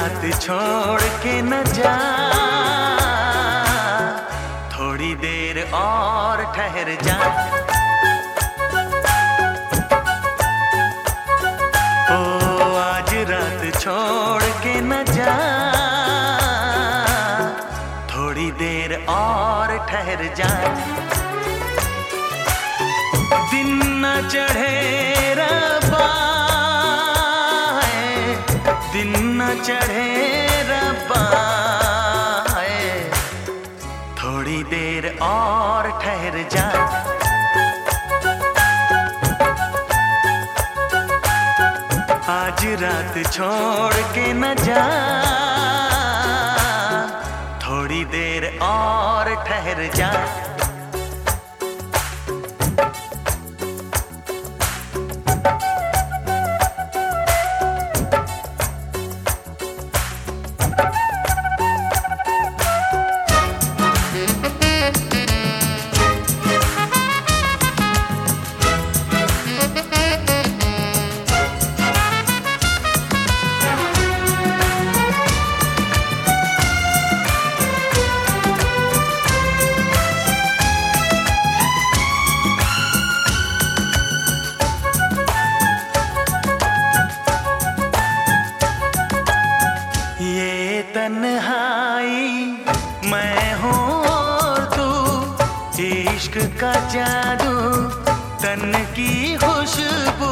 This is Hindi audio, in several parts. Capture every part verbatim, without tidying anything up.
रात छोड़ के न जा, थोड़ी देर और ठहर जा। ओ आज रात छोड़ के न जा, थोड़ी देर और ठहर जा। दिन न चढ़े रब्बा, दिन न चढ़े रब्बा, थोड़ी देर और ठहर जा। आज रात छोड़ के न जा, थोड़ी देर और ठहर जा। तन्हाई मैं हूँ और तू, इश्क का जादू तन की खुशबू।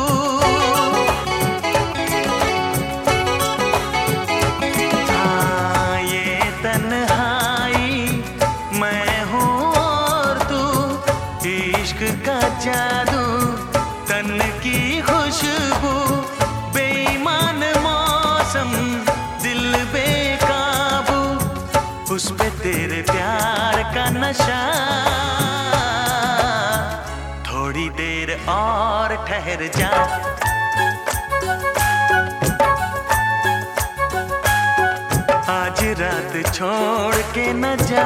हाँ ये तन्हाई मैं हूँ और तू, इश्क का जादू तन की खुशबू। बेईमान मौसम दिल बेकाबू, उस पे तेरे प्यार का नशा। थोड़ी देर और ठहर जा। आज रात छोड़ के न जा,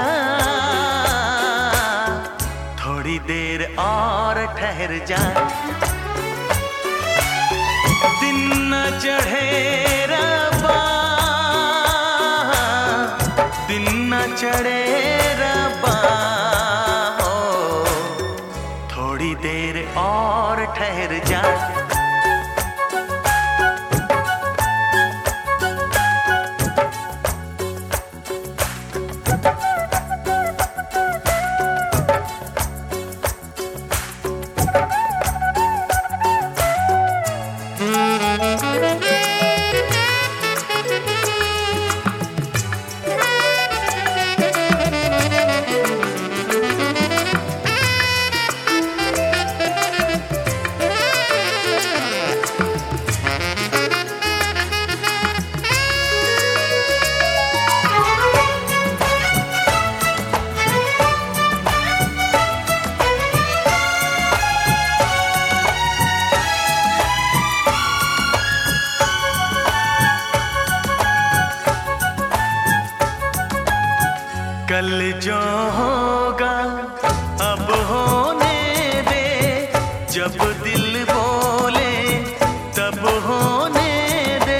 थोड़ी देर और ठहर जा। दिन न चढ़े रब्बा, दिन न चढ़े रब्बा, हो थोड़ी देर और ठहर जा। कल जो होगा अब होने दे, जब दिल बोले तब होने दे।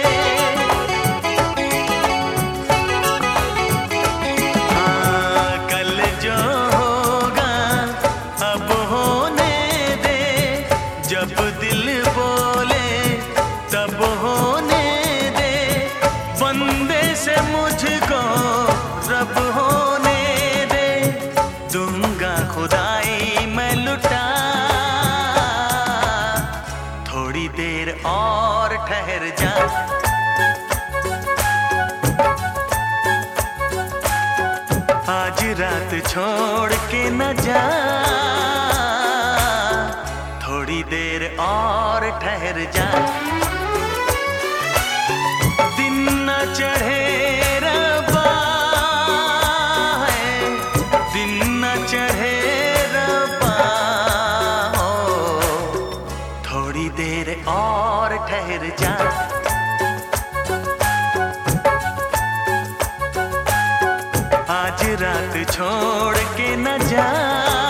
हाँ कल जो होगा अब होने दे, जब दिल बोले तब होने दे। बंदे से मुझको रब होने दे, दूंगा खुदाई मैं लुटा। थोड़ी देर और ठहर जा। आज रात छोड़ के न जा, थोड़ी देर और ठहर जा। दिन न चढ़े और ठहर जा। आज रात छोड़ के न जा,